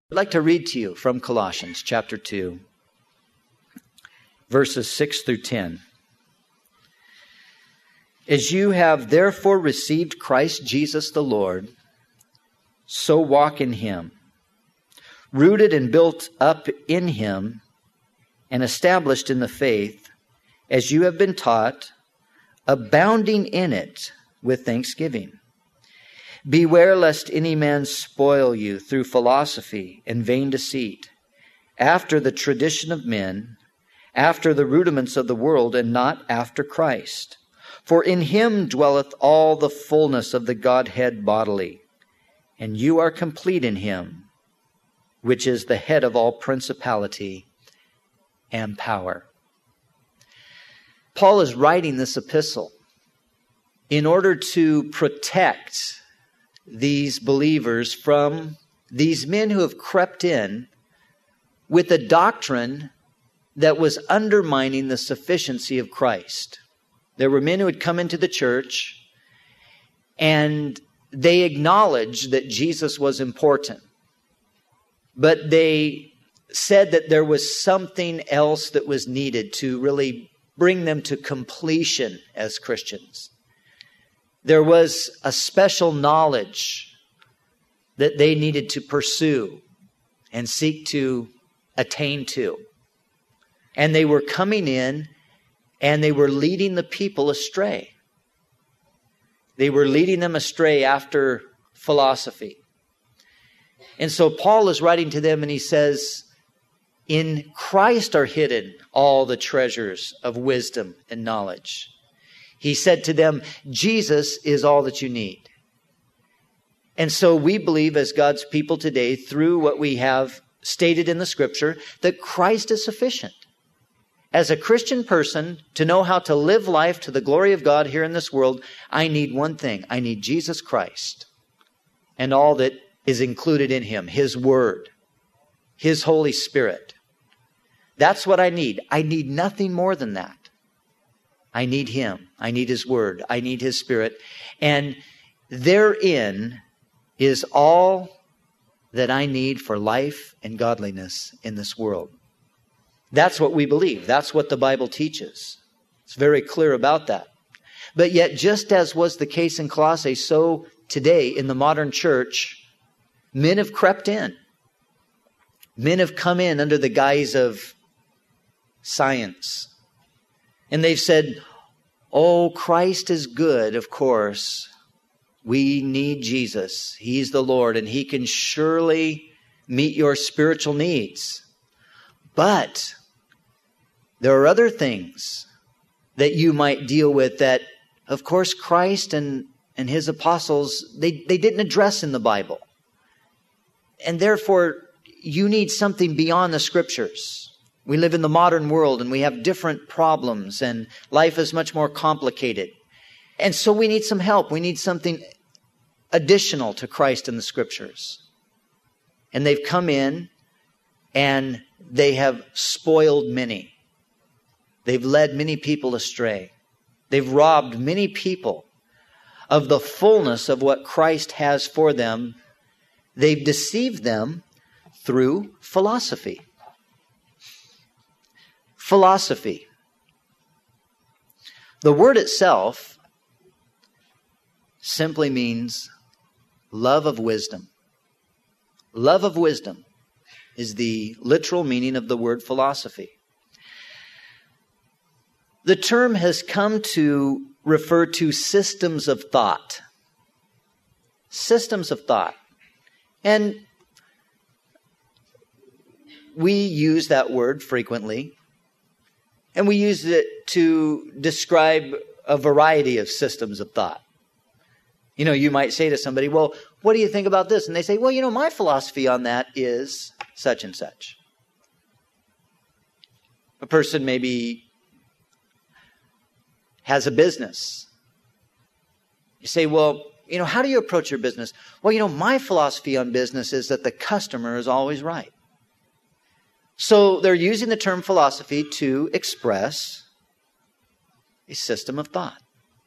I'd like to read to you from Colossians chapter 2, verses 6 through 10. As you have therefore received Christ Jesus the Lord, so walk in him, rooted and built up in him, and established in the faith, as you have been taught, abounding in it with thanksgiving. Beware lest any man spoil you through philosophy and vain deceit, after the tradition of men, after the rudiments of the world, and not after Christ. For in him dwelleth all the fullness of the Godhead bodily, and you are complete in him, which is the head of all principality and power. Paul is writing this epistle in order to protect these believers from these men who have crept in with a doctrine that was undermining the sufficiency of Christ. There were men who had come into the church and they acknowledged that Jesus was important, but they said that there was something else that was needed to really bring them to completion as Christians. There was a special knowledge that they needed to pursue and seek to attain to. And they were coming in and they were leading the people astray. They were leading them astray after philosophy. And so Paul is writing to them and he says, in Christ are hidden all the treasures of wisdom and knowledge. He said to them, Jesus is all that you need. And so we believe as God's people today, through what we have stated in the scripture, that Christ is sufficient. As a Christian person, to know how to live life to the glory of God here in this world, I need one thing. I need Jesus Christ and all that is included in him, his word, his Holy Spirit. That's what I need. I need nothing more than that. I need him. I need his word. I need his spirit. And therein is all that I need for life and godliness in this world. That's what we believe. That's what the Bible teaches. It's very clear about that. But yet, just as was the case in Colossae, so today in the modern church, men have crept in. Men have come in under the guise of science. And they've said, oh, Christ is good, of course. We need Jesus. He's the Lord, and he can surely meet your spiritual needs. But there are other things that you might deal with that, of course, Christ and his apostles, they didn't address in the Bible. And therefore, you need something beyond the scriptures. We live in the modern world and we have different problems and life is much more complicated. And so we need some help. We need something additional to Christ in the scriptures. And they've come in and they have spoiled many. They've led many people astray. They've robbed many people of the fullness of what Christ has for them. They've deceived them through philosophy. Philosophy. The word itself simply means love of wisdom. Love of wisdom is the literal meaning of the word philosophy. The term has come to refer to systems of thought. Systems of thought. And we use that word frequently. And we use it to describe a variety of systems of thought. You know, you might say to somebody, well, what do you think about this? And they say, well, you know, my philosophy on that is such and such. A person maybe has a business. You say, well, you know, how do you approach your business? Well, you know, my philosophy on business is that the customer is always right. So they're using the term philosophy to express a system of thought.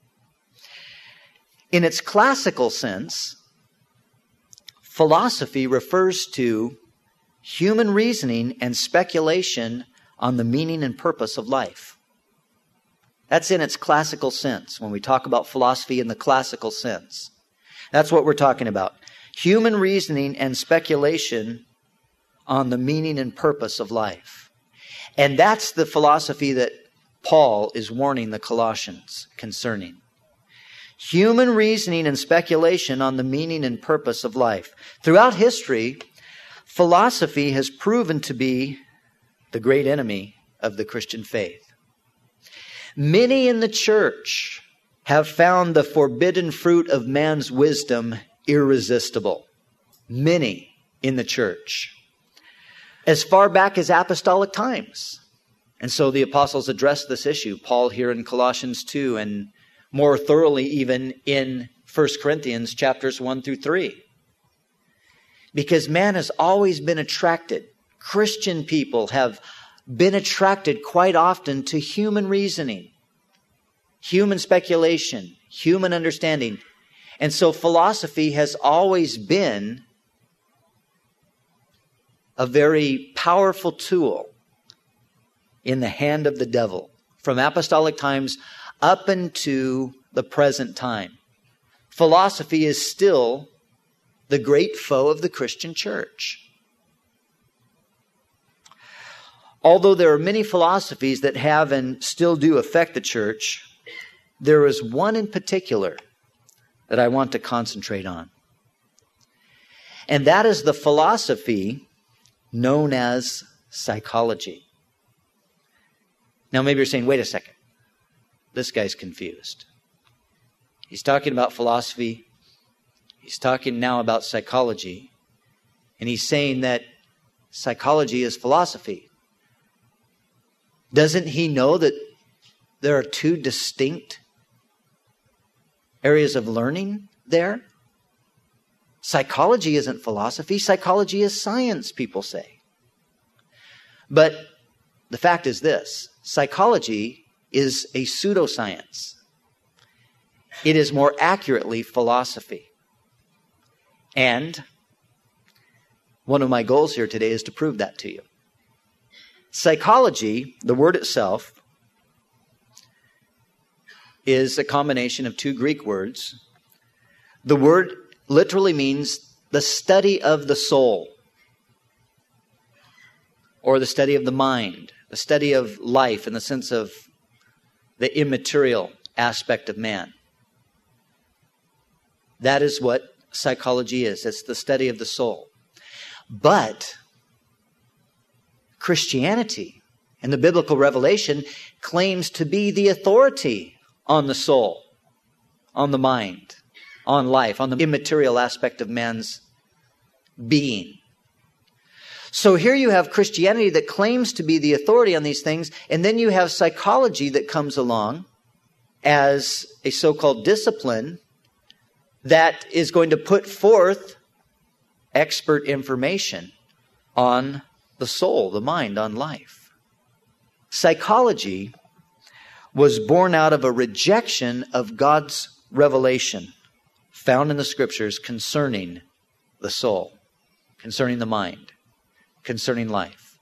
In its classical sense, philosophy refers to human reasoning and speculation on the meaning and purpose of life. That's in its classical sense, when we talk about philosophy in the classical sense. That's what we're talking about. Human reasoning and speculation on the meaning and purpose of life. And that's the philosophy that Paul is warning the Colossians concerning. Human reasoning and speculation on the meaning and purpose of life. Throughout history, philosophy has proven to be the great enemy of the Christian faith. Many in the church have found the forbidden fruit of man's wisdom irresistible. Many in the church. As far back as apostolic times. And so the apostles addressed this issue. Paul here in Colossians 2 and more thoroughly even in 1 Corinthians chapters 1 through 3. Because man has always been attracted. Christian people have been attracted quite often to human reasoning, human speculation, human understanding. And so philosophy has always been a very powerful tool in the hand of the devil from apostolic times up into the present time. Philosophy is still the great foe of the Christian church. Although there are many philosophies that have and still do affect the church, there is one in particular that I want to concentrate on. And that is the philosophy known as psychology. Now maybe you're saying, wait a second. This guy's confused. He's talking about philosophy. He's talking now about psychology. And he's saying that psychology is philosophy. Doesn't he know that there are two distinct areas of learning there? Psychology isn't philosophy. Psychology is science, people say. But the fact is this. Psychology is a pseudoscience. It is more accurately philosophy. And one of my goals here today is to prove that to you. Psychology, the word itself, is a combination of two Greek words. The word literally means the study of the soul, or the study of the mind, the study of life in the sense of the immaterial aspect of man. That is what psychology is. It's the study of the soul. But Christianity and the biblical revelation claims to be the authority on the soul, on the mind, on life, on the immaterial aspect of man's being. So here you have Christianity that claims to be the authority on these things, and then you have psychology that comes along as a so-called discipline that is going to put forth expert information on the soul, the mind, on life. Psychology was born out of a rejection of God's revelation found in the Scriptures concerning the soul, concerning the mind, concerning life.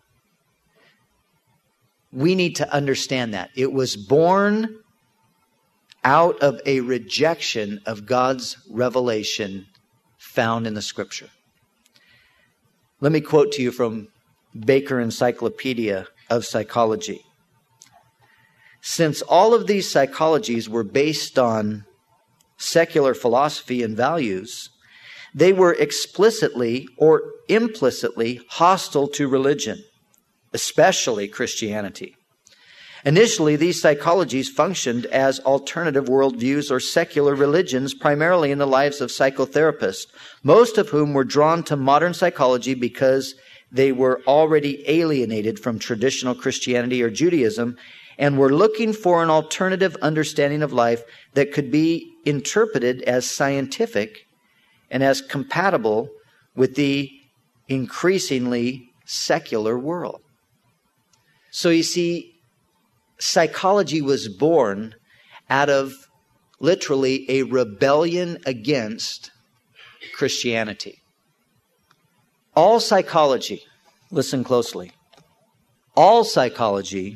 We need to understand that. It was born out of a rejection of God's revelation found in the Scripture. Let me quote to you from Baker Encyclopedia of Psychology. Since all of these psychologies were based on secular philosophy and values, they were explicitly or implicitly hostile to religion, especially Christianity. Initially, these psychologies functioned as alternative worldviews or secular religions, primarily in the lives of psychotherapists, most of whom were drawn to modern psychology because they were already alienated from traditional Christianity or Judaism and were looking for an alternative understanding of life that could be interpreted as scientific and as compatible with the increasingly secular world. So you see, psychology was born out of literally a rebellion against Christianity. All psychology Listen closely. All psychology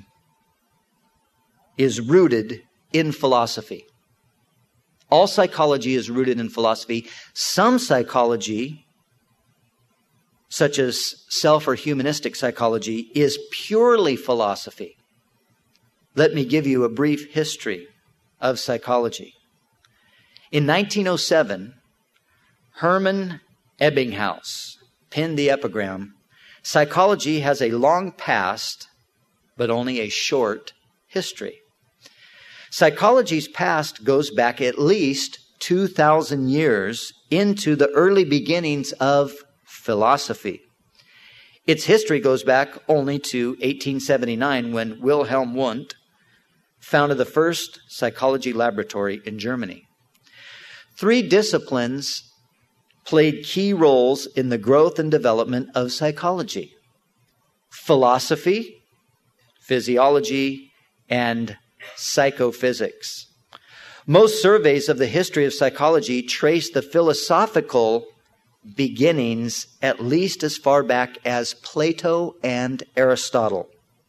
is rooted in philosophy. All psychology is rooted in philosophy. Some psychology, such as self or humanistic psychology, is purely philosophy. Let me give you a brief history of psychology. In 1907, Hermann Ebbinghaus penned the epigram, "Psychology has a long past, but only a short history." Psychology's past goes back at least 2,000 years into the early beginnings of philosophy. Its history goes back only to 1879 when Wilhelm Wundt founded the first psychology laboratory in Germany. 3 disciplines played key roles in the growth and development of psychology: philosophy, physiology, and psychophysics. Most surveys of the history of psychology trace the philosophical beginnings at least as far back as Plato and Aristotle.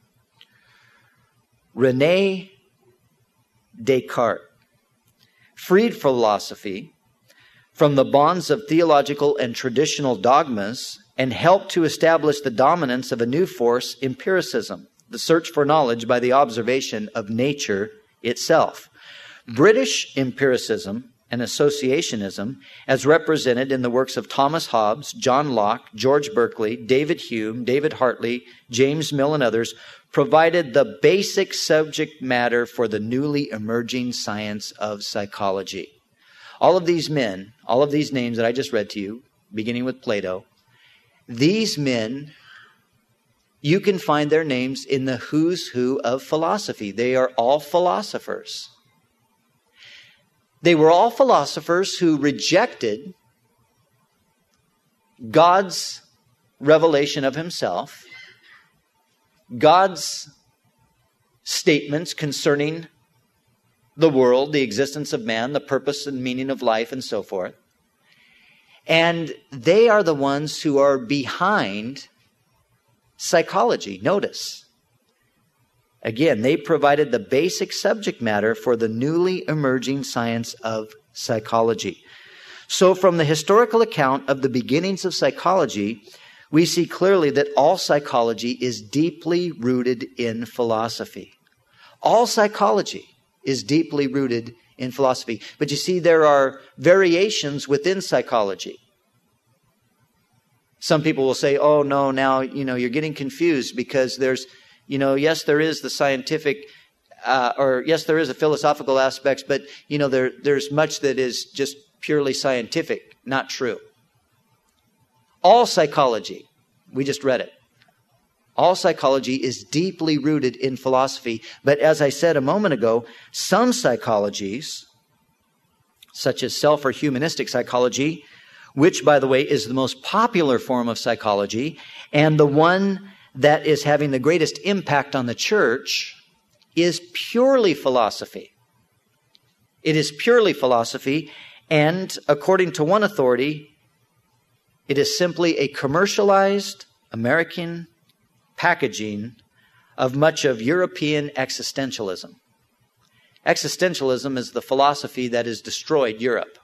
René Descartes freed philosophy from the bonds of theological and traditional dogmas and helped to establish the dominance of a new force, empiricism, the search for knowledge by the observation of nature itself. British empiricism and associationism, as represented in the works of Thomas Hobbes, John Locke, George Berkeley, David Hume, David Hartley, James Mill, and others, provided the basic subject matter for the newly emerging science of psychology. All of these men, all of these names that I just read to you, beginning with Plato, these men, you can find their names in the who's who of philosophy. They are all philosophers. They were all philosophers who rejected God's revelation of himself, God's statements concerning the world, the existence of man, the purpose and meaning of life, and so forth. And they are the ones who are behind psychology. Notice, again, they provided the basic subject matter for the newly emerging science of psychology. So from the historical account of the beginnings of psychology, we see clearly that all psychology is deeply rooted in philosophy. All psychology is deeply rooted in philosophy. But you see, there are variations within psychology. Some people will say, oh, no, now, you're getting confused because there's, yes, there is the scientific, yes, there is a philosophical aspects, but, there's much that is just purely scientific. Not true. All psychology, we just read it. All psychology is deeply rooted in philosophy. But as I said a moment ago, some psychologies, such as self or humanistic psychology, which, by the way, is the most popular form of psychology, and the one that is having the greatest impact on the church, is purely philosophy. It is purely philosophy, and according to one authority, it is simply a commercialized American packaging of much of European existentialism. Existentialism is the philosophy that has destroyed Europe.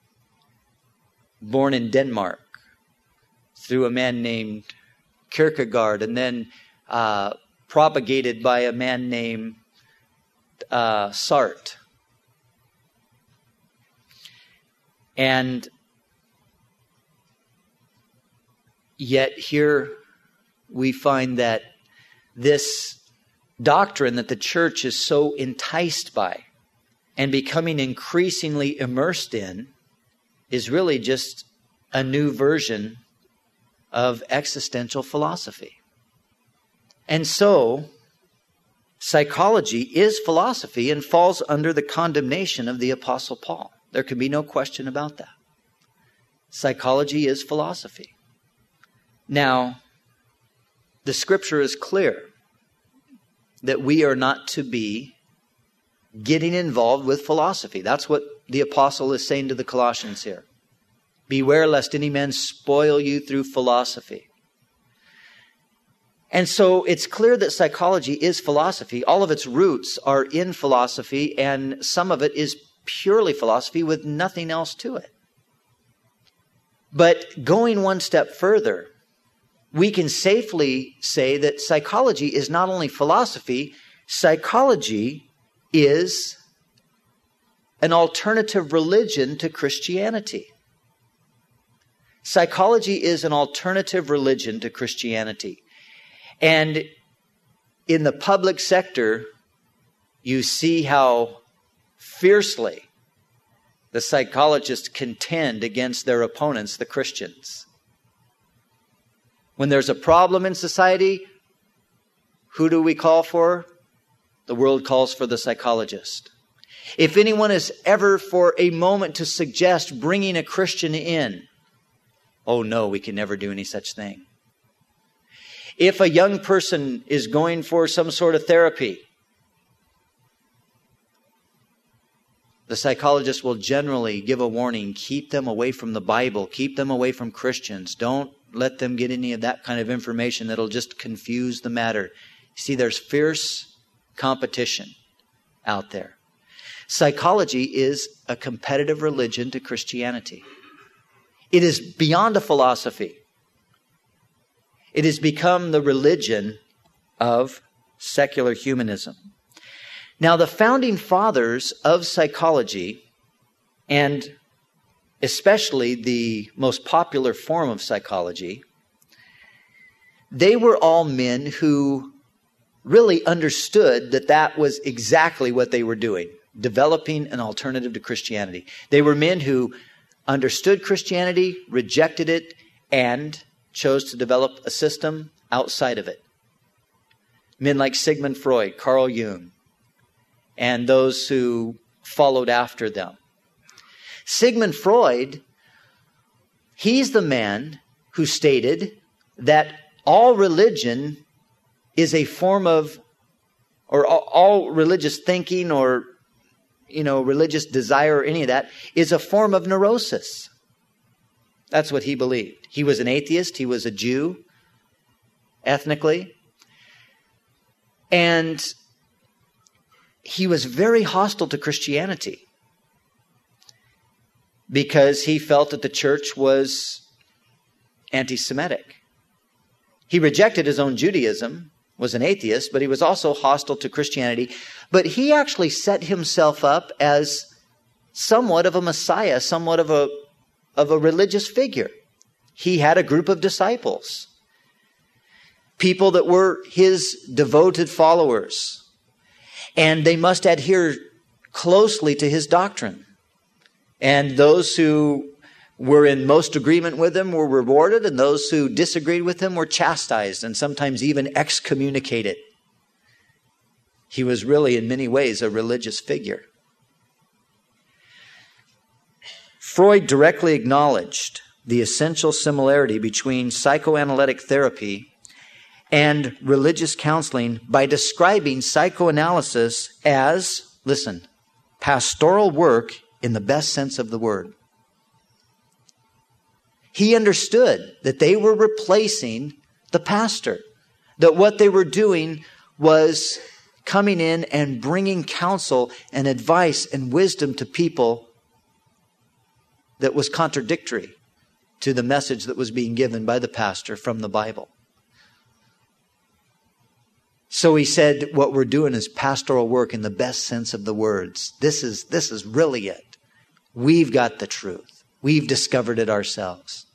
Born in Denmark through a man named Kierkegaard, and then propagated by a man named Sartre. And yet here we find that this doctrine that the church is so enticed by and becoming increasingly immersed in is really just a new version of existential philosophy. And so, psychology is philosophy and falls under the condemnation of the Apostle Paul. There can be no question about that. Psychology is philosophy. Now, the scripture is clear that we are not to be getting involved with philosophy. That's what the apostle is saying to the Colossians here. Beware lest any man spoil you through philosophy. And so it's clear that psychology is philosophy. All of its roots are in philosophy, and some of it is purely philosophy with nothing else to it. But going one step further, we can safely say that psychology is not only philosophy, psychology is an alternative religion to Christianity. Psychology is an alternative religion to Christianity. And in the public sector, you see how fiercely the psychologists contend against their opponents, the Christians. When there's a problem in society, who do we call for? The world calls for the psychologist. If anyone is ever for a moment to suggest bringing a Christian in, oh no, we can never do any such thing. If a young person is going for some sort of therapy, the psychologist will generally give a warning, keep them away from the Bible, keep them away from Christians. Don't let them get any of that kind of information that'll just confuse the matter. You see, there's fierce competition out there. Psychology is a competitive religion to Christianity. It is beyond a philosophy. It has become the religion of secular humanism. Now, the founding fathers of psychology, and especially the most popular form of psychology, they were all men who really understood that that was exactly what they were doing, developing an alternative to Christianity. They were men who understood Christianity, rejected it, and chose to develop a system outside of it. Men like Sigmund Freud, Carl Jung, and those who followed after them. Sigmund Freud, he's the man who stated that all religion is a form of, or all religious thinking or, religious desire or any of that is a form of neurosis. That's what he believed. He was an atheist. He was a Jew, ethnically. And he was very hostile to Christianity because he felt that the church was anti-Semitic. He rejected his own Judaism, was an atheist, but he was also hostile to Christianity. But he actually set himself up as somewhat of a Messiah, somewhat of a religious figure. He had a group of disciples, people that were his devoted followers. And they must adhere closely to his doctrine. And those who were in most agreement with him were rewarded, and those who disagreed with him were chastised and sometimes even excommunicated. He was really, in many ways, a religious figure. Freud directly acknowledged the essential similarity between psychoanalytic therapy and religious counseling by describing psychoanalysis as, listen, pastoral work in the best sense of the word. He understood that they were replacing the pastor, that what they were doing was coming in and bringing counsel and advice and wisdom to people that was contradictory to the message that was being given by the pastor from the Bible. So he said, what we're doing is pastoral work in the best sense of the words. This is really it. We've got the truth. We've discovered it ourselves.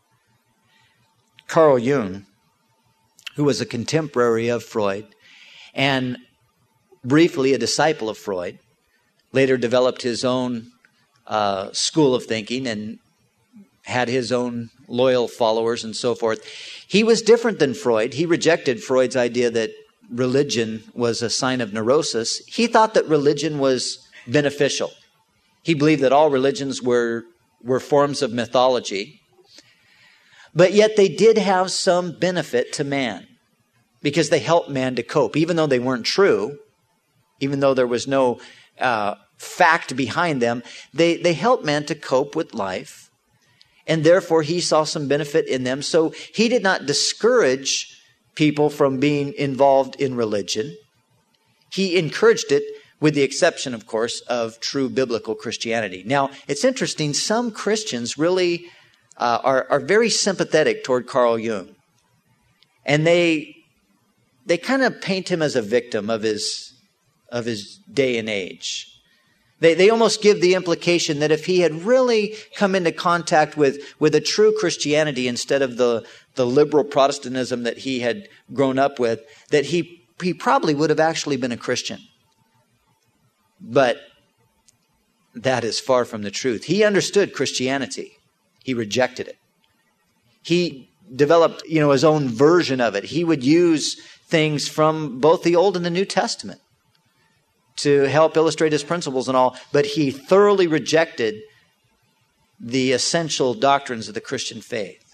Carl Jung, who was a contemporary of Freud and briefly a disciple of Freud, later developed his own school of thinking and had his own loyal followers and so forth. He was different than Freud. He rejected Freud's idea that religion was a sign of neurosis. He thought that religion was beneficial. He believed that all religions were forms of mythology, but yet they did have some benefit to man because they helped man to cope. Even though they weren't true, even though there was no fact behind them, they helped man to cope with life, and therefore he saw some benefit in them. So he did not discourage people from being involved in religion. He encouraged it, with the exception, of course, of true biblical Christianity. Now, it's interesting, some Christians really are very sympathetic toward Carl Jung. And they kind of paint him as a victim of his day and age. They almost give the implication that if he had really come into contact with a true Christianity instead of the liberal Protestantism that he had grown up with, that he probably would have actually been a Christian. But that is far from the truth. He understood Christianity. He rejected it. He developed, his own version of it. He would use things from both the Old and the New Testament to help illustrate his principles and all, but he thoroughly rejected the essential doctrines of the Christian faith.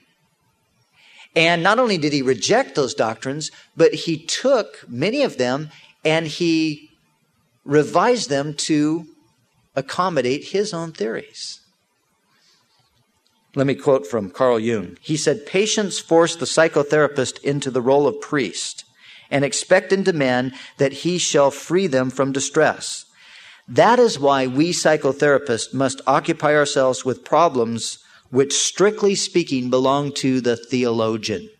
And not only did he reject those doctrines, but he took many of them and he revised them to accommodate his own theories. Let me quote from Carl Jung. He said, "Patients force the psychotherapist into the role of priest and expect and demand that he shall free them from distress. That is why we psychotherapists must occupy ourselves with problems which, strictly speaking, belong to the theologian."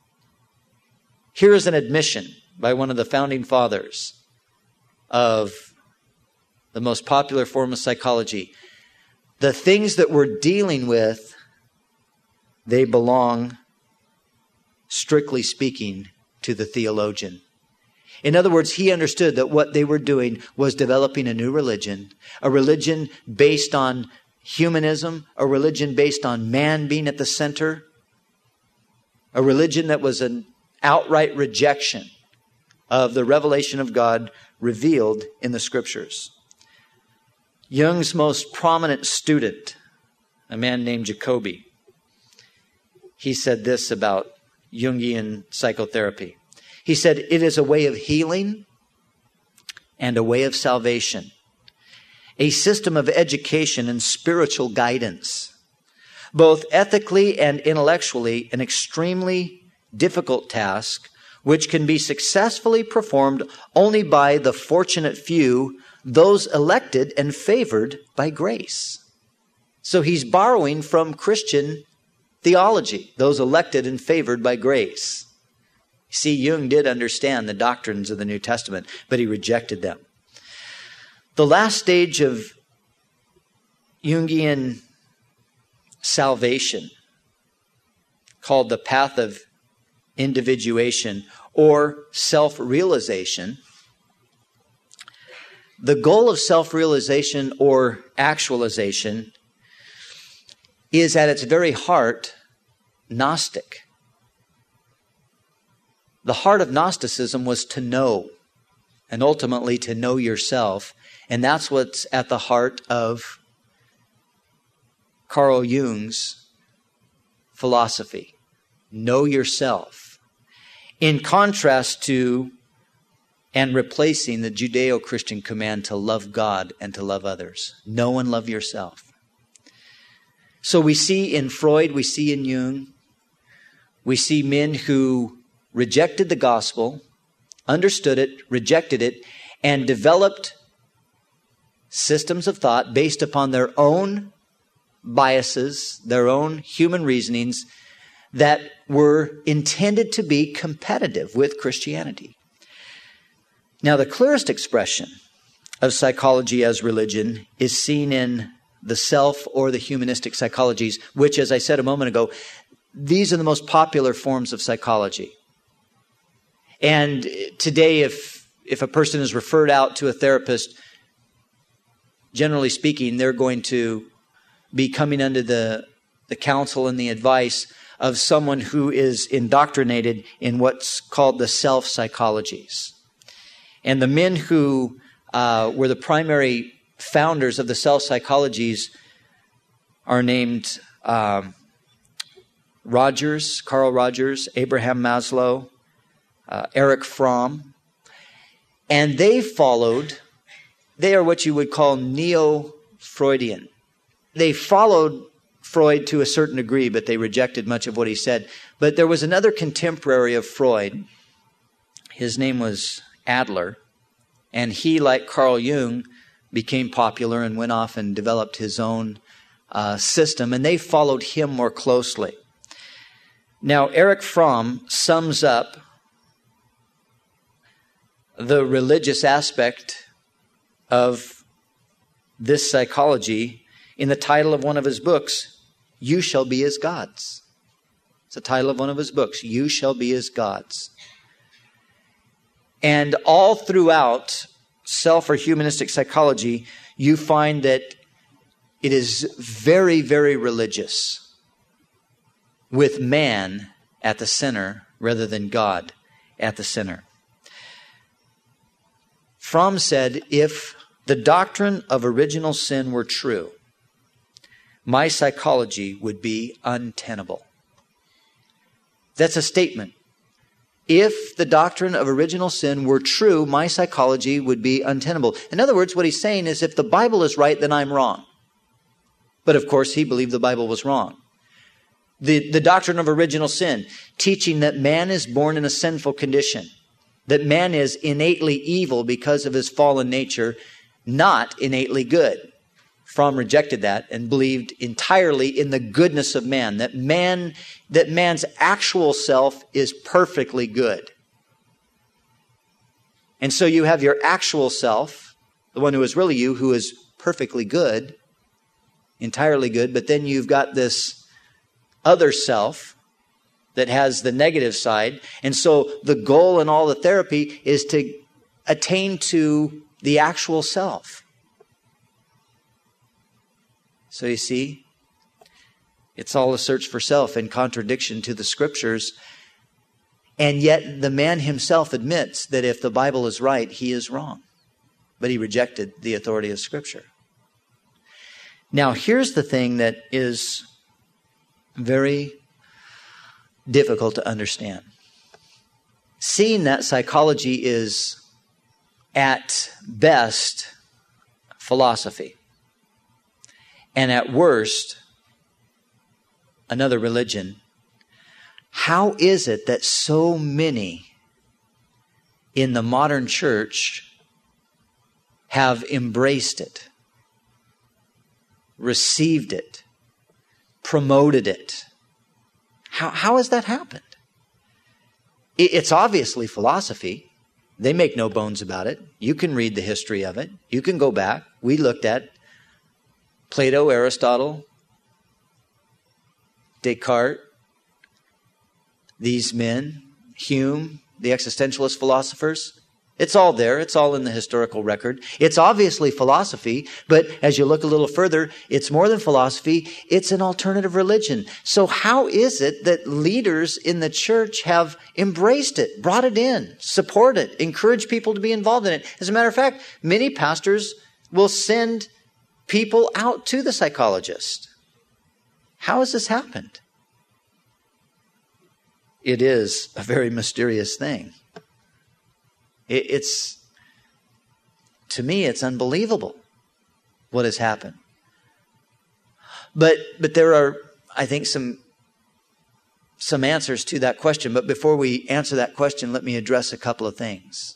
Here is an admission by one of the founding fathers of the most popular form of psychology. The things that we're dealing with, they belong, strictly speaking, to the theologian. In other words, he understood that what they were doing was developing a new religion, a religion based on humanism, a religion based on man being at the center, a religion that was an outright rejection of the revelation of God revealed in the Scriptures. Jung's most prominent student, a man named Jacobi, he said this about Jungian psychotherapy. He said, "It is a way of healing and a way of salvation, a system of education and spiritual guidance, both ethically and intellectually an extremely difficult task, which can be successfully performed only by the fortunate few, those elected and favored by grace." So he's borrowing from Christian theology, those elected and favored by grace. See, Jung did understand the doctrines of the New Testament, but he rejected them. The last stage of Jungian salvation, called the path of individuation or self-realization, the goal of self-realization or actualization is at its very heart Gnostic. The heart of Gnosticism was to know, and ultimately to know yourself. And that's what's at the heart of Carl Jung's philosophy. Know yourself. In contrast to and replacing the Judeo-Christian command to love God and to love others. Know and love yourself. So we see in Freud, we see in Jung, we see men who rejected the gospel, understood it, rejected it, and developed systems of thought based upon their own biases, their own human reasonings that were intended to be competitive with Christianity. Now, the clearest expression of psychology as religion is seen in the self or the humanistic psychologies, which, as I said a moment ago, these are the most popular forms of psychology. And today, if a person is referred out to a therapist, generally speaking, they're going to be coming under the counsel and the advice of someone who is indoctrinated in what's called the self-psychologies. And the men who were the primary founders of the self-psychologies are named Rogers, Carl Rogers, Abraham Maslow, Erich Fromm. And they are what you would call neo-Freudian. They followed Freud to a certain degree, but they rejected much of what he said. But there was another contemporary of Freud. His name was Adler. And he, like Carl Jung, became popular and went off and developed his own system. And they followed him more closely. Now, Erich Fromm sums up the religious aspect of this psychology in the title of one of his books, You Shall Be As Gods. It's the title of one of his books, You Shall Be As Gods. And all throughout self or humanistic psychology, you find that it is very, very religious, with man at the center rather than God at the center. Fromm said, if the doctrine of original sin were true, my psychology would be untenable. That's a statement. If the doctrine of original sin were true, my psychology would be untenable. In other words, what he's saying is, if the Bible is right, then I'm wrong. But of course, he believed the Bible was wrong. The doctrine of original sin, teaching that man is born in a sinful condition, that man is innately evil because of his fallen nature, not innately good. Fromm rejected that and believed entirely in the goodness of man, that man's actual self is perfectly good. And so you have your actual self, the one who is really you, who is perfectly good, entirely good, but then you've got this other self that has the negative side. And so the goal in all the therapy is to attain to the actual self. So you see, it's all a search for self in contradiction to the Scriptures. And yet the man himself admits that if the Bible is right, he is wrong. But he rejected the authority of Scripture. Now, here's the thing that is very difficult to understand. Seeing that psychology is, at best, philosophy, and at worst, another religion, how is it that so many in the modern church have embraced it, received it, promoted it? How has that happened? It's obviously philosophy. They make no bones about it. You can read the history of it. You can go back. We looked at Plato, Aristotle, Descartes, these men, Hume, the existentialist philosophers. It's all there. It's all in the historical record. It's obviously philosophy, but as you look a little further, it's more than philosophy. It's an alternative religion. So how is it that leaders in the church have embraced it, brought it in, supported it, encouraged people to be involved in it? As a matter of fact, many pastors will send people out to the psychologist. How has this happened? It is a very mysterious thing. To me, it's unbelievable what has happened. But there are, I think, some answers to that question. But before we answer that question, let me address a couple of things.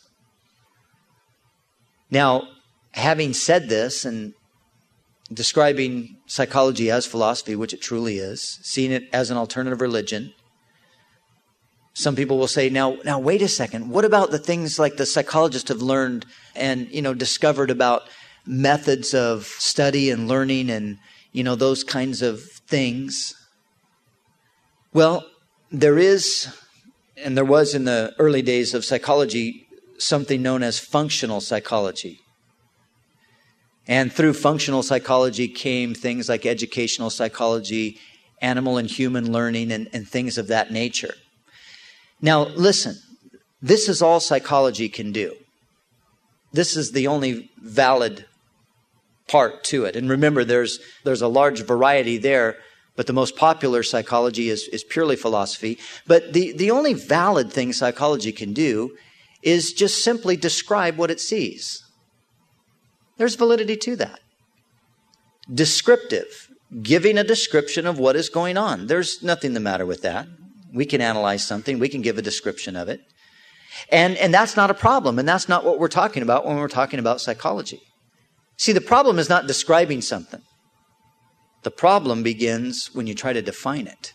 Now, having said this and describing psychology as philosophy, which it truly is, seeing it as an alternative religion, some people will say, now wait a second. What about the things like the psychologists have learned and, discovered about methods of study and learning and, those kinds of things? Well, there is, and there was in the early days of psychology, something known as functional psychology. And through functional psychology came things like educational psychology, animal and human learning, and things of that nature. Now, listen, this is all psychology can do. This is the only valid part to it. And remember, there's a large variety there, but the most popular psychology is purely philosophy. But the only valid thing psychology can do is just simply describe what it sees. There's validity to that. Descriptive, giving a description of what is going on. There's nothing the matter with that. We can analyze something. We can give a description of it. And that's not a problem. And that's not what we're talking about when we're talking about psychology. See, the problem is not describing something. The problem begins when you try to define it.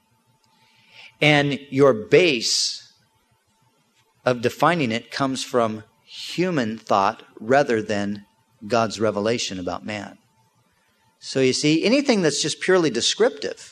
And your base of defining it comes from human thought rather than God's revelation about man. So you see, anything that's just purely descriptive,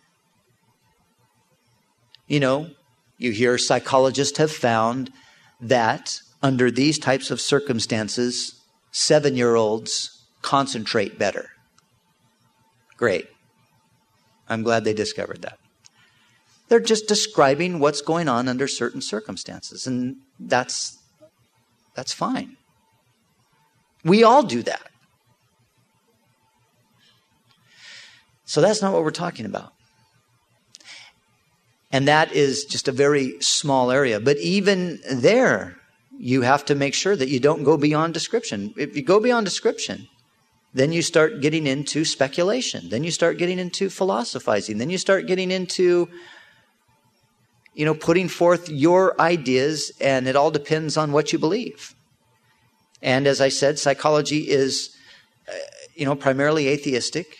you hear psychologists have found that under these types of circumstances, 7-year-olds concentrate better. Great. I'm glad they discovered that. They're just describing what's going on under certain circumstances, and that's fine. We all do that. So that's not what we're talking about. And that is just a very small area. But even there, you have to make sure that you don't go beyond description. If you go beyond description, then you start getting into speculation. Then you start getting into philosophizing. Then you start getting into, putting forth your ideas, and it all depends on what you believe. And as I said, psychology is, primarily atheistic.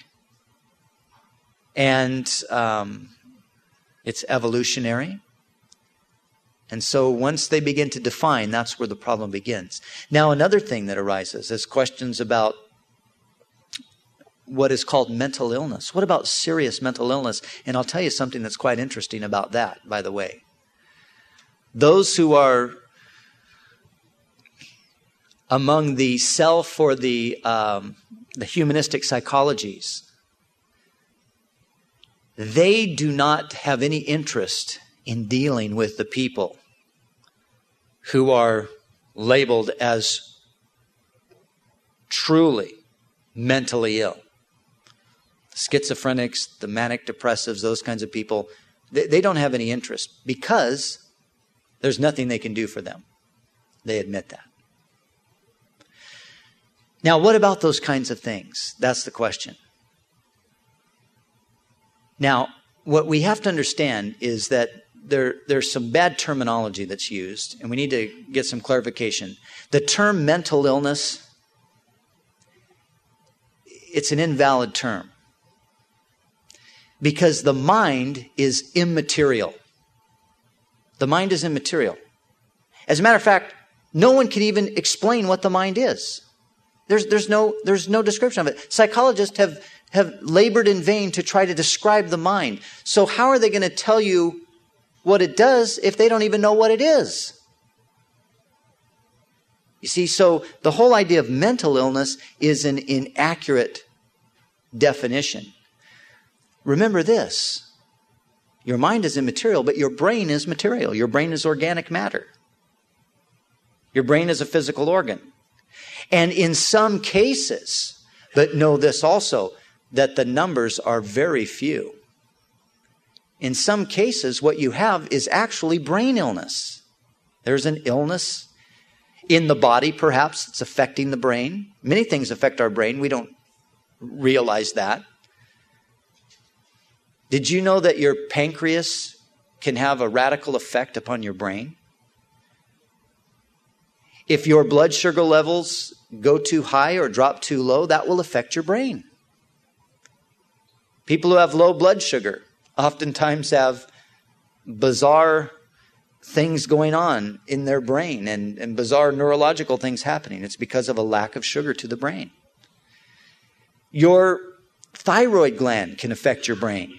And it's evolutionary. And so once they begin to define, that's where the problem begins. Now, another thing that arises is questions about what is called mental illness. What about serious mental illness? And I'll tell you something that's quite interesting about that, by the way. Those who are among the self or the humanistic psychologies, they do not have any interest in dealing with the people who are labeled as truly mentally ill. Schizophrenics, the manic depressives, those kinds of people, they don't have any interest because there's nothing they can do for them. They admit that. Now, what about those kinds of things? That's the question. Now, what we have to understand is that there's some bad terminology that's used, and we need to get some clarification. The term mental illness, it's an invalid term because the mind is immaterial. The mind is immaterial. As a matter of fact, no one can even explain what the mind is. There's no description of it. Psychologists have labored in vain to try to describe the mind. So how are they going to tell you what it does if they don't even know what it is? You see, so the whole idea of mental illness is an inaccurate definition. Remember this. Your mind is immaterial, but your brain is material. Your brain is organic matter. Your brain is a physical organ. And in some cases, but know this also, that the numbers are very few. In some cases, what you have is actually brain illness. There's an illness in the body, perhaps, it's affecting the brain. Many things affect our brain. We don't realize that. Did you know that your pancreas can have a radical effect upon your brain? If your blood sugar levels go too high or drop too low, that will affect your brain. People who have low blood sugar oftentimes have bizarre things going on in their brain and bizarre neurological things happening. It's because of a lack of sugar to the brain. Your thyroid gland can affect your brain.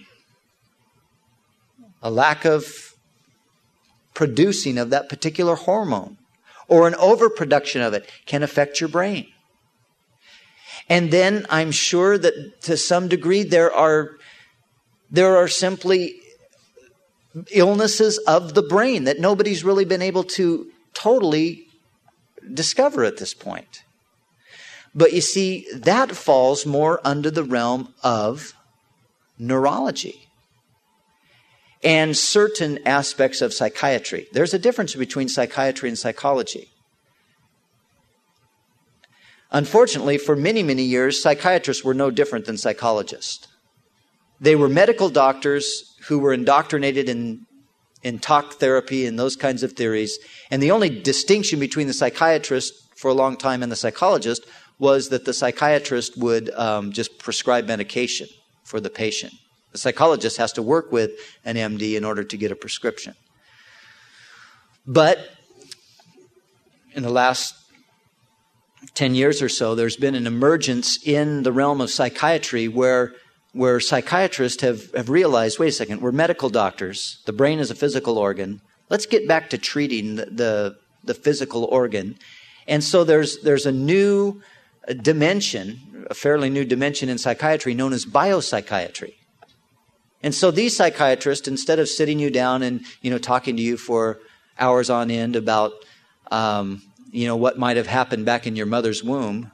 A lack of producing of that particular hormone or an overproduction of it can affect your brain. And then I'm sure that to some degree there are simply illnesses of the brain that nobody's really been able to totally discover at this point. But you see, that falls more under the realm of neurology and certain aspects of psychiatry. There's a difference between psychiatry and psychology. Unfortunately, for many, many years, psychiatrists were no different than psychologists. They were medical doctors who were indoctrinated in in talk therapy and those kinds of theories. And the only distinction between the psychiatrist for a long time and the psychologist was that the psychiatrist would just prescribe medication for the patient. The psychologist has to work with an MD in order to get a prescription. But in the last 10 years or so, there's been an emergence in the realm of psychiatry where psychiatrists have realized, wait a second, we're medical doctors. The brain is a physical organ. Let's get back to treating the physical organ. And so there's a new dimension, a fairly new dimension in psychiatry known as biopsychiatry. And so these psychiatrists, instead of sitting you down and, talking to you for hours on end about, what might have happened back in your mother's womb,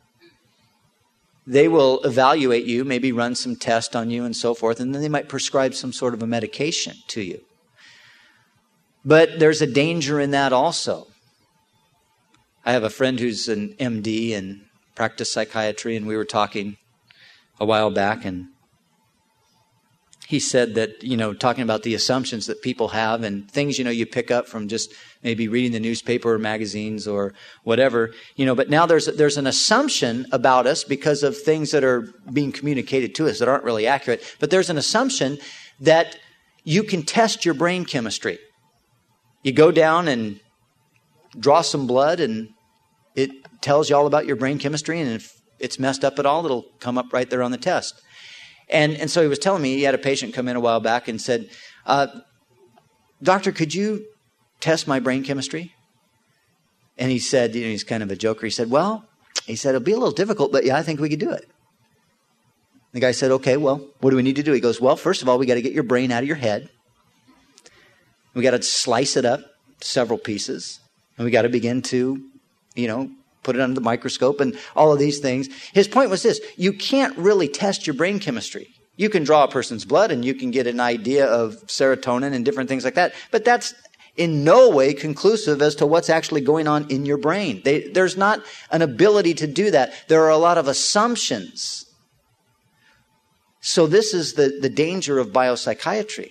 they will evaluate you, maybe run some tests on you and so forth, and then they might prescribe some sort of a medication to you. But there's a danger in that also. I have a friend who's an MD and practiced psychiatry, and we were talking a while back, and he said that, talking about the assumptions that people have and things, you pick up from just maybe reading the newspaper or magazines or whatever, but now there's an assumption about us because of things that are being communicated to us that aren't really accurate. But there's an assumption that you can test your brain chemistry. You go down and draw some blood and it tells you all about your brain chemistry, and if it's messed up at all, it'll come up right there on the test. And so he was telling me he had a patient come in a while back and said, Doctor, could you test my brain chemistry? And he said, he's kind of a joker. He said, it'll be a little difficult, but yeah, I think we could do it. The guy said, okay, well, what do we need to do? He goes, well, first of all, we got to get your brain out of your head. We got to slice it up several pieces. And we got to begin to, put it under the microscope and all of these things. His point was this: you can't really test your brain chemistry. You can draw a person's blood and you can get an idea of serotonin and different things like that. But that's in no way conclusive as to what's actually going on in your brain. There's not an ability to do that. There are a lot of assumptions. So this is the danger of biopsychiatry.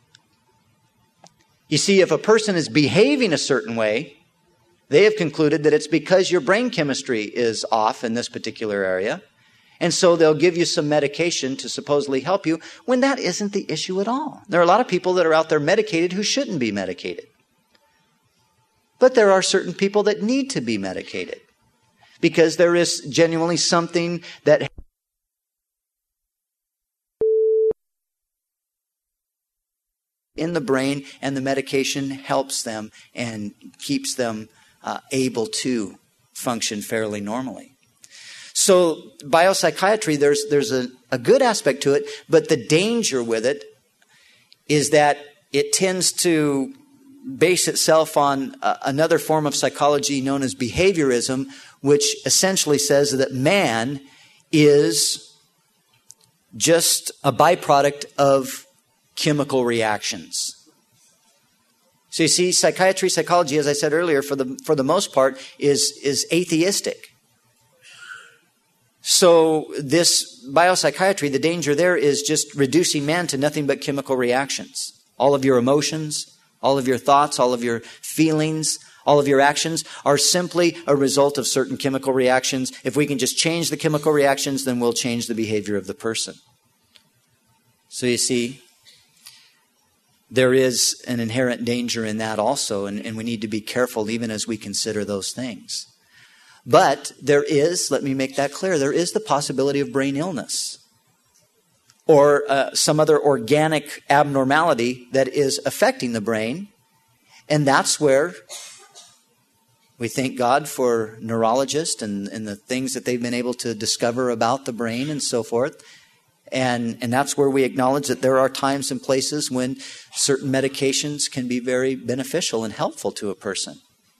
You see, if a person is behaving a certain way, they have concluded that it's because your brain chemistry is off in this particular area. And so they'll give you some medication to supposedly help you when that isn't the issue at all. There are a lot of people that are out there medicated who shouldn't be medicated. But there are certain people that need to be medicated because there is genuinely something that in the brain, and the medication helps them and keeps them able to function fairly normally. So biopsychiatry, there's a good aspect to it, but the danger with it is that it tends to base itself on another form of psychology known as behaviorism, which essentially says that man is just a byproduct of chemical reactions. So you see, psychology, as I said earlier, for the most part, is atheistic. So this biopsychiatry, the danger there is just reducing man to nothing but chemical reactions. All of your emotions, all of your thoughts, all of your feelings, all of your actions are simply a result of certain chemical reactions. If we can just change the chemical reactions, then we'll change the behavior of the person. So you see, there is an inherent danger in that also, and we need to be careful even as we consider those things. But there is, let me make that clear, there is the possibility of brain illness or some other organic abnormality that is affecting the brain. And that's where we thank God for neurologists and the things that they've been able to discover about the brain and so forth. And that's where we acknowledge that there are times and places when certain medications can be very beneficial and helpful to a person.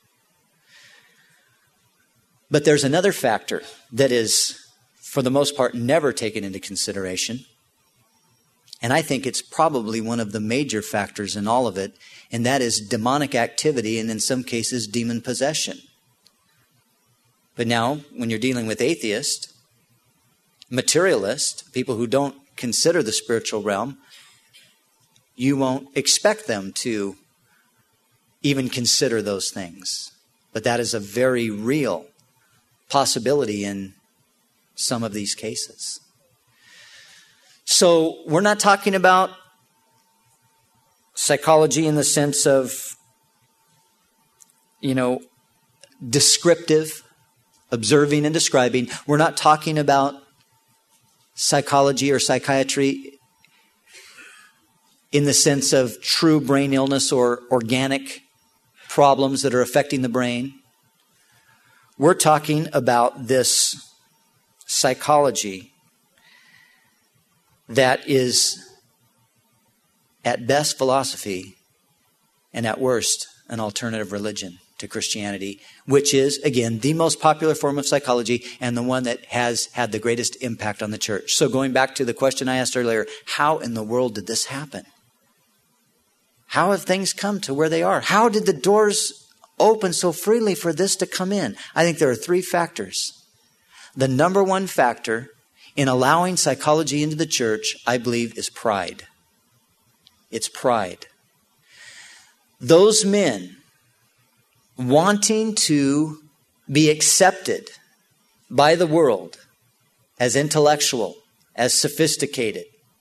But there's another factor that is, for the most part, never taken into consideration. And I think it's probably one of the major factors in all of it, and that is demonic activity and in some cases demon possession. But now, when you're dealing with atheists, materialists, people who don't consider the spiritual realm, you won't expect them to even consider those things. But that is a very real possibility in some of these cases. So we're not talking about psychology in the sense of, descriptive, observing and describing. We're not talking about psychology or psychiatry in the sense of true brain illness or organic problems that are affecting the brain. We're talking about this psychology that is at best philosophy and at worst an alternative religion to Christianity, which is, again, the most popular form of psychology and the one that has had the greatest impact on the church. So going back to the question I asked earlier, how in the world did this happen? How have things come to where they are? How did the doors open so freely for this to come in? I think there are three factors. The number one factor in allowing psychology into the church, I believe, is pride. It's pride. Those men wanting to be accepted by the world as intellectual, as sophisticated,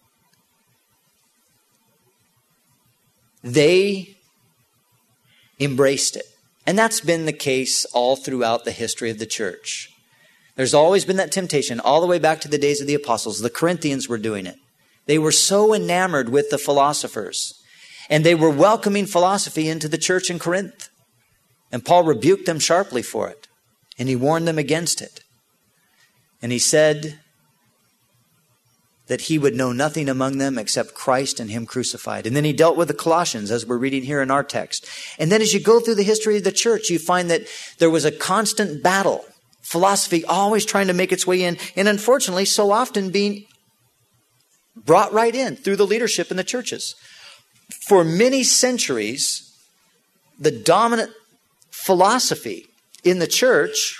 they embraced it. And that's been the case all throughout the history of the church. There's always been that temptation, all the way back to the days of the apostles. The Corinthians were doing it. They were so enamored with the philosophers, and they were welcoming philosophy into the church in Corinth. And Paul rebuked them sharply for it, and he warned them against it. And he said that he would know nothing among them except Christ and Him crucified. And then he dealt with the Colossians, as we're reading here in our text. And then as you go through the history of the church, you find that there was a constant battle. Philosophy always trying to make its way in, and unfortunately so often being brought right in through the leadership in the churches. For many centuries, the dominant philosophy in the church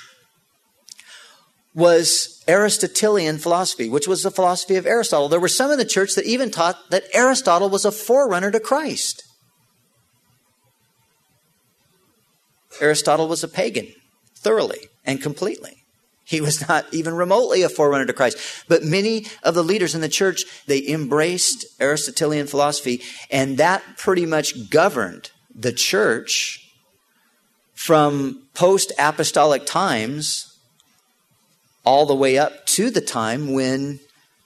was Aristotelian philosophy, which was the philosophy of Aristotle. There were some in the church that even taught that Aristotle was a forerunner to Christ. Aristotle was a pagan, thoroughly and completely. He was not even remotely a forerunner to Christ. But many of the leaders in the church, they embraced Aristotelian philosophy, and that pretty much governed the church from post-apostolic times all the way up to the time when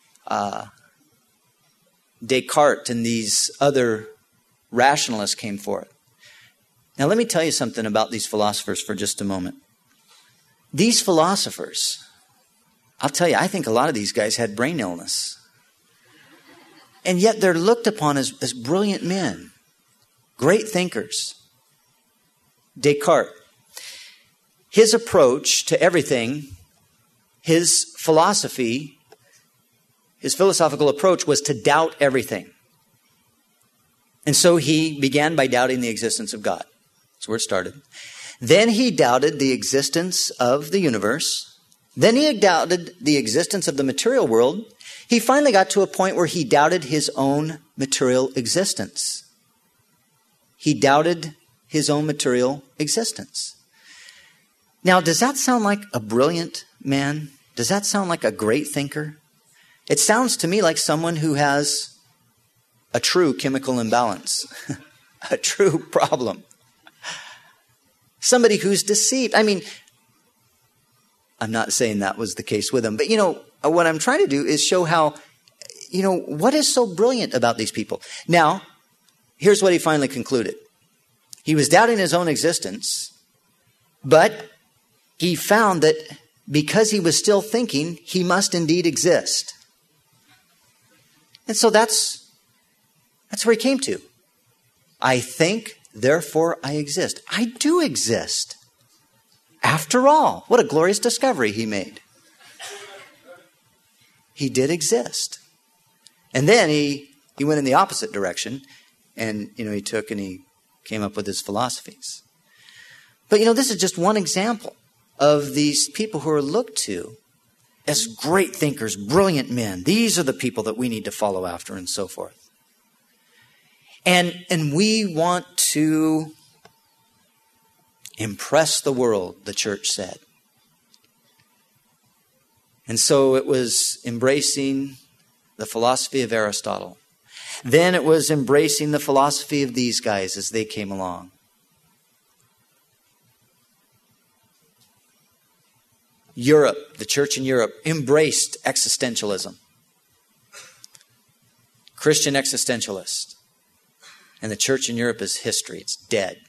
Descartes and these other rationalists came forth. Now let me tell you something about these philosophers for just a moment. These philosophers, I'll tell you, I think a lot of these guys had brain illness. And yet they're looked upon as brilliant men, great thinkers. Descartes, his approach to everything, his philosophy, his philosophical approach was to doubt everything. And so he began by doubting the existence of God. That's where it started. Then he doubted the existence of the universe. Then he doubted the existence of the material world. He finally got to a point where he doubted his own material existence. He doubted his own material existence. Now, does that sound like a brilliant man? Does that sound like a great thinker? It sounds to me like someone who has a true chemical imbalance, a true problem. Somebody who's deceived. I mean, I'm not saying that was the case with him, but what I'm trying to do is show how, what is so brilliant about these people. Now, here's what he finally concluded. He was doubting his own existence, but he found that because he was still thinking, he must indeed exist. And so that's where he came to. I think, therefore I exist. I do exist. After all, what a glorious discovery he made. He did exist. And then he went in the opposite direction, and he took and he came up with his philosophies. But this is just one example of these people who are looked to as great thinkers, brilliant men. These are the people that we need to follow after, and so forth. And we want to impress the world, the church said. And so it was embracing the philosophy of Aristotle. Then it was embracing the philosophy of these guys as they came along. Europe, the church in Europe, embraced existentialism. Christian existentialist. And the church in Europe is history. It's dead.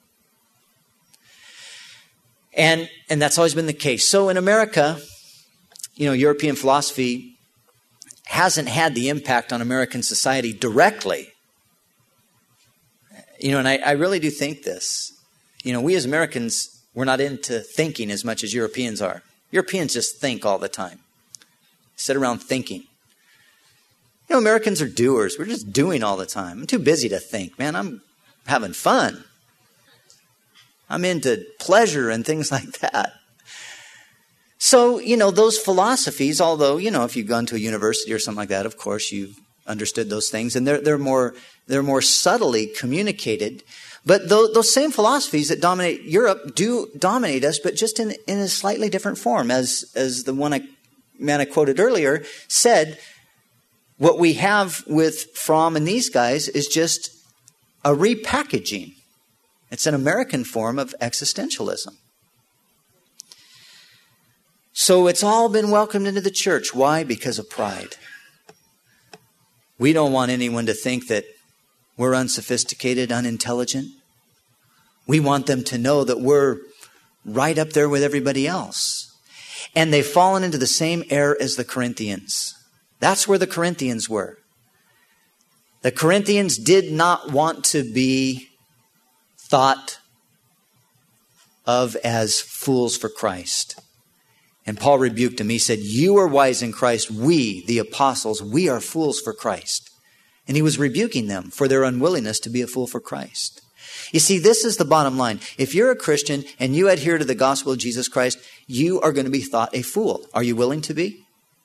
And that's always been the case. So in America, European philosophy hasn't had the impact on American society directly. And I really do think this. We as Americans, we're not into thinking as much as Europeans are. Europeans just think all the time. Sit around thinking. Americans are doers. We're just doing all the time. I'm too busy to think. Man, I'm having fun. I'm into pleasure and things like that. So, those philosophies, although, if you've gone to a university or something like that, of course, you've understood those things. And they're more subtly communicated. But those same philosophies that dominate Europe do dominate us, but just in a slightly different form. As the man I quoted earlier said, what we have with Fromm and these guys is just a repackaging. It's an American form of existentialism. So it's all been welcomed into the church. Why? Because of pride. We don't want anyone to think that we're unsophisticated, unintelligent. We want them to know that we're right up there with everybody else. And they've fallen into the same error as the Corinthians. That's where the Corinthians were. The Corinthians did not want to be thought of as fools for Christ. And Paul rebuked him. He said, you are wise in Christ. We, the apostles, we are fools for Christ. And he was rebuking them for their unwillingness to be a fool for Christ. You see, this is the bottom line. If you're a Christian and you adhere to the gospel of Jesus Christ, you are going to be thought a fool. Are you willing to be?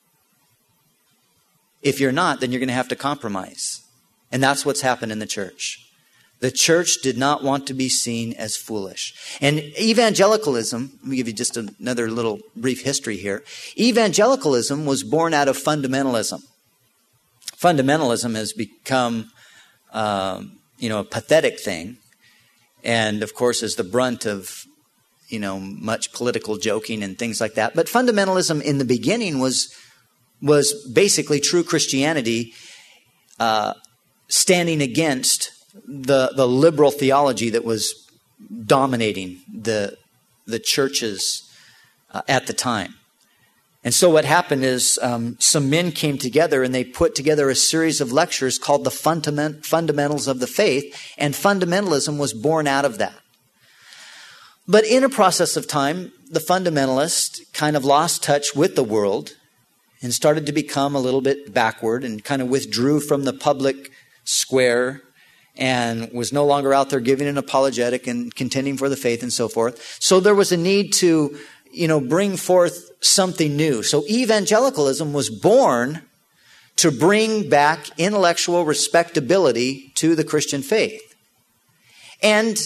If you're not, then you're going to have to compromise. And that's what's happened in the church. The church did not want to be seen as foolish. And evangelicalism, let me give you just another little brief history here. Evangelicalism was born out of fundamentalism. Fundamentalism has become, a pathetic thing. And of course is the brunt of, much political joking and things like that. But fundamentalism in the beginning was basically true Christianity standing against the liberal theology that was dominating the churches at the time. And so what happened is some men came together and they put together a series of lectures called the Fundamentals of the Faith, and fundamentalism was born out of that. But in a process of time, the fundamentalists kind of lost touch with the world and started to become a little bit backward and kind of withdrew from the public square and was no longer out there giving an apologetic and contending for the faith and so forth. So there was a need to, bring forth something new. So evangelicalism was born to bring back intellectual respectability to the Christian faith. And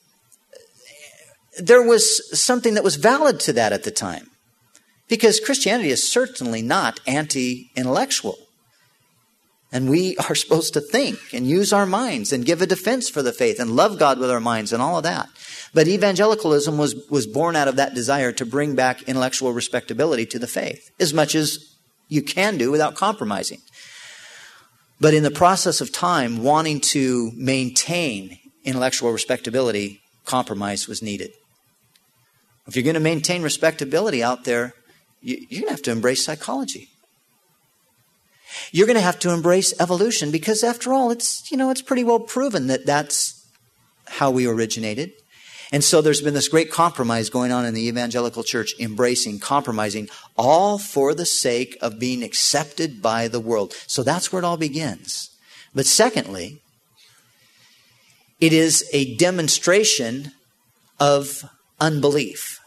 there was something that was valid to that at the time. Because Christianity is certainly not anti-intellectual. And we are supposed to think and use our minds and give a defense for the faith and love God with our minds and all of that. But evangelicalism was born out of that desire to bring back intellectual respectability to the faith, as much as you can do without compromising. But in the process of time, wanting to maintain intellectual respectability, compromise was needed. If you're going to maintain respectability out there, you're going to have to embrace psychology. You're going to have to embrace evolution because after all, it's pretty well proven that that's how we originated. And so there's been this great compromise going on in the evangelical church, embracing, compromising, all for the sake of being accepted by the world. So that's where it all begins. But secondly, it is a demonstration of unbelief.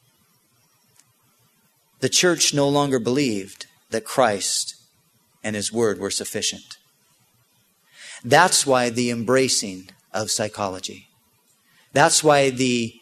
The church no longer believed that Christ and His Word were sufficient. That's why the embracing of psychology. That's why the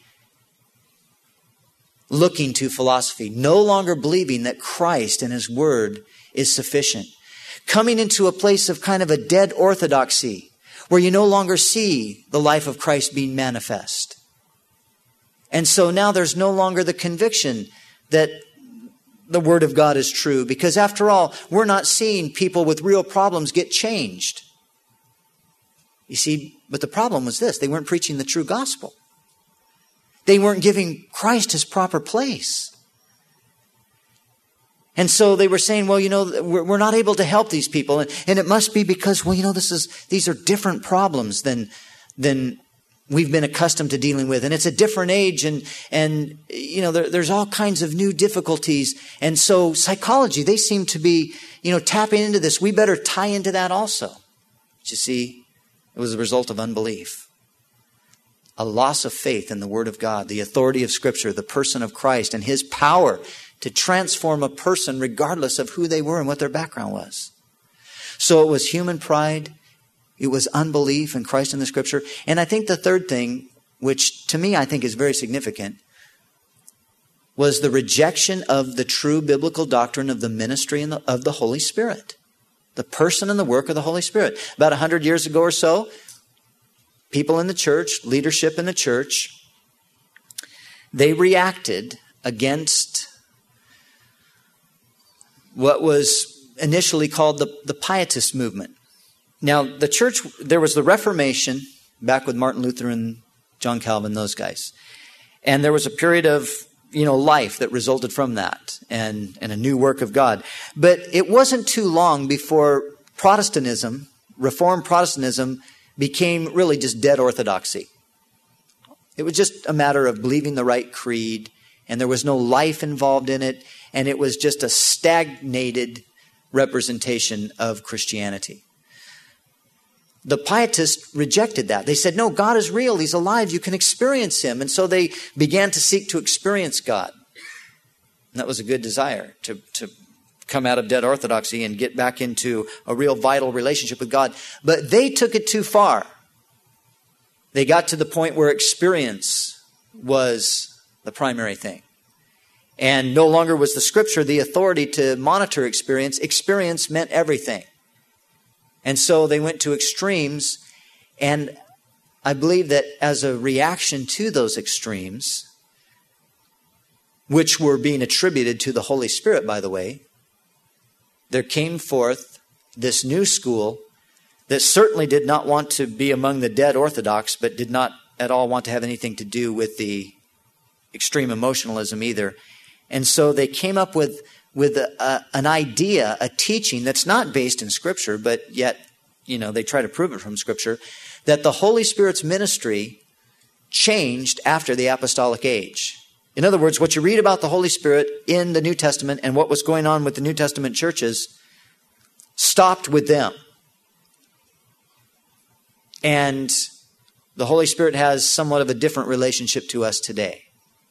looking to philosophy, no longer believing that Christ and His Word is sufficient. Coming into a place of kind of a dead orthodoxy, where you no longer see the life of Christ being manifest. And so now there's no longer the conviction that the Word of God is true, because after all, we're not seeing people with real problems get changed. You see, but the problem was this: they weren't preaching the true gospel. They weren't giving Christ His proper place. And so they were saying, well, we're not able to help these people. And it must be because, these are different problems than we've been accustomed to dealing with. And it's a different age. And there's all kinds of new difficulties. And so psychology, they seem to be, tapping into this. We better tie into that also. But you see, it was a result of unbelief. A loss of faith in the Word of God, the authority of Scripture, the person of Christ, and His power to transform a person regardless of who they were and what their background was. So it was human pride. It was unbelief in Christ and the Scripture. And I think the third thing, which to me I think is very significant, was the rejection of the true biblical doctrine of the ministry of the Holy Spirit. The person and the work of the Holy Spirit. About 100 years ago or so, people in the church, leadership in the church, they reacted against what was initially called the Pietist movement. Now, the church, there was the Reformation back with Martin Luther and John Calvin, those guys. And there was a period of, life that resulted from that and a new work of God. But it wasn't too long before Protestantism, Reformed Protestantism, became really just dead orthodoxy. It was just a matter of believing the right creed, and there was no life involved in it, and it was just a stagnated representation of Christianity. The Pietists rejected that. They said, no, God is real. He's alive. You can experience Him. And so they began to seek to experience God. And that was a good desire, to come out of dead orthodoxy and get back into a real vital relationship with God. But they took it too far. They got to the point where experience was the primary thing. And no longer was the Scripture the authority to monitor experience. Experience meant everything. And so they went to extremes. And I believe that as a reaction to those extremes, which were being attributed to the Holy Spirit, by the way, there came forth this new school that certainly did not want to be among the dead orthodox, but did not at all want to have anything to do with the extreme emotionalism either. And so they came up with an idea, a teaching that's not based in Scripture, but yet, they try to prove it from Scripture, that the Holy Spirit's ministry changed after the apostolic age. In other words, what you read about the Holy Spirit in the New Testament and what was going on with the New Testament churches stopped with them. And the Holy Spirit has somewhat of a different relationship to us today.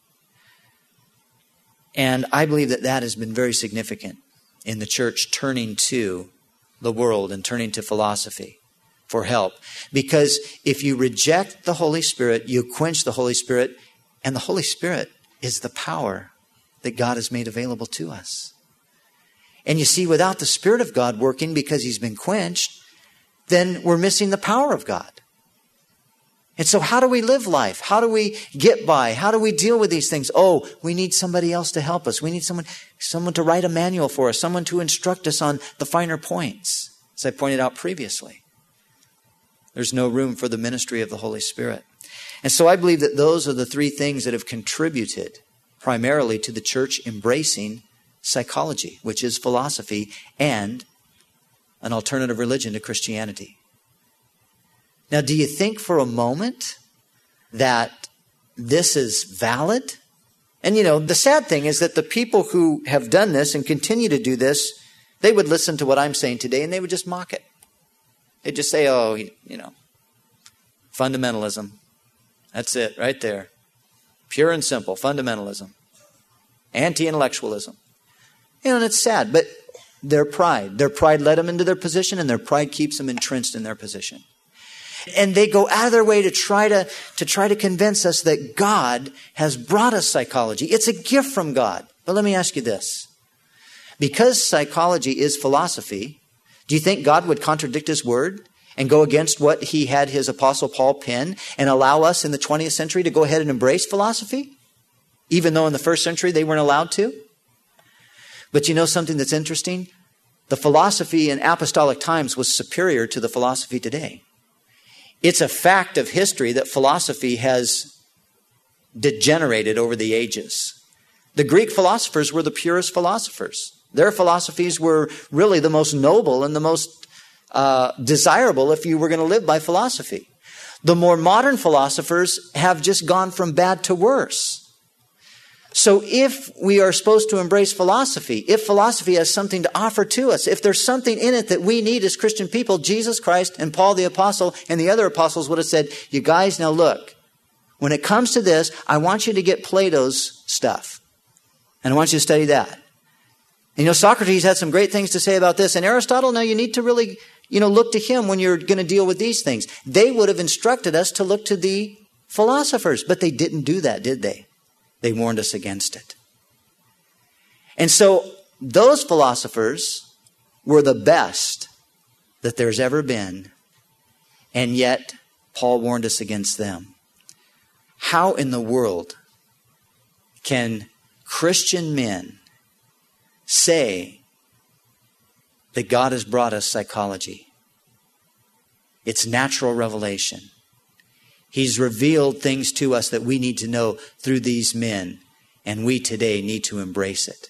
And I believe that has been very significant in the church turning to the world and turning to philosophy for help. Because if you reject the Holy Spirit, you quench the Holy Spirit, and the Holy Spirit is the power that God has made available to us. And you see, without the Spirit of God working because He's been quenched, then we're missing the power of God. And so how do we live life? How do we get by? How do we deal with these things? Oh, we need somebody else to help us. We need someone to write a manual for us, someone to instruct us on the finer points, as I pointed out previously. There's no room for the ministry of the Holy Spirit. And so I believe that those are the three things that have contributed primarily to the church embracing psychology, which is philosophy and an alternative religion to Christianity. Now, do you think for a moment that this is valid? And the sad thing is that the people who have done this and continue to do this, they would listen to what I'm saying today and they would just mock it. They'd just say, fundamentalism. That's it right there. Pure and simple, fundamentalism. Anti-intellectualism. And it's sad, but their pride. Their pride led them into their position, and their pride keeps them entrenched in their position. And they go out of their way to try to convince us that God has brought us psychology. It's a gift from God. But let me ask you this. Because psychology is philosophy, do you think God would contradict His word and go against what He had His Apostle Paul pen and allow us in the 20th century to go ahead and embrace philosophy? Even though in the first century they weren't allowed to? But you know something that's interesting? The philosophy in apostolic times was superior to the philosophy today. It's a fact of history that philosophy has degenerated over the ages. The Greek philosophers were the purest philosophers. Their philosophies were really the most noble and the most desirable if you were going to live by philosophy. The more modern philosophers have just gone from bad to worse. So if we are supposed to embrace philosophy, if philosophy has something to offer to us, if there's something in it that we need as Christian people, Jesus Christ and Paul the Apostle and the other apostles would have said, you guys, now look, when it comes to this, I want you to get Plato's stuff. And I want you to study that. And Socrates had some great things to say about this. And Aristotle, now you need to really, look to him when you're going to deal with these things. They would have instructed us to look to the philosophers, but they didn't do that, did they? They warned us against it. And so those philosophers were the best that there's ever been. And yet Paul warned us against them. How in the world can Christian men say that God has brought us psychology? It's natural revelation. He's revealed things to us that we need to know through these men, and we today need to embrace it.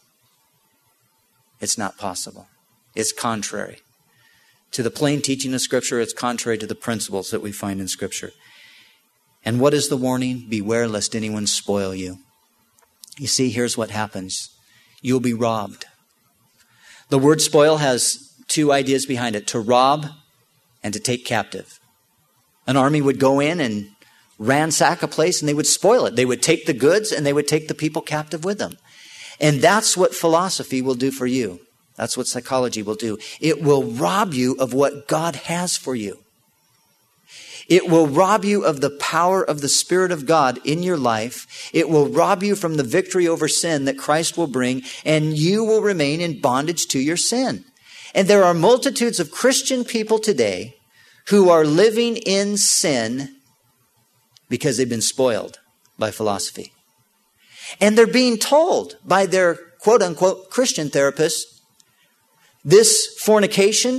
It's not possible. It's contrary to the plain teaching of Scripture. It's contrary to the principles that we find in Scripture. And what is the warning? Beware lest anyone spoil you. You see, here's what happens. You'll be robbed. The word spoil has two ideas behind it: to rob and to take captive. An army would go in and ransack a place and they would spoil it. They would take the goods and they would take the people captive with them. And that's what philosophy will do for you. That's what psychology will do. It will rob you of what God has for you. It will rob you of the power of the Spirit of God in your life. It will rob you from the victory over sin that Christ will bring, and you will remain in bondage to your sin. And there are multitudes of Christian people today who are living in sin because they've been spoiled by philosophy. And they're being told by their quote-unquote Christian therapists, this fornication,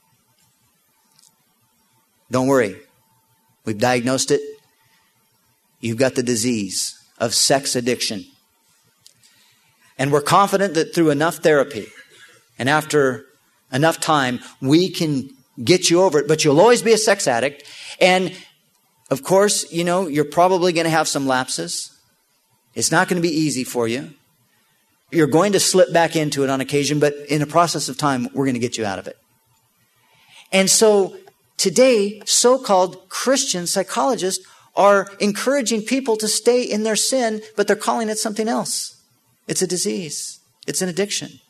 don't worry, we've diagnosed it. You've got the disease of sex addiction. And we're confident that through enough therapy and after enough time, we can get you over it, but you'll always be a sex addict. And of course, you're probably going to have some lapses. It's not going to be easy for you. You're going to slip back into it on occasion, but in a process of time, we're going to get you out of it. And so today, so-called Christian psychologists are encouraging people to stay in their sin, but they're calling it something else. It's a disease. It's an addiction.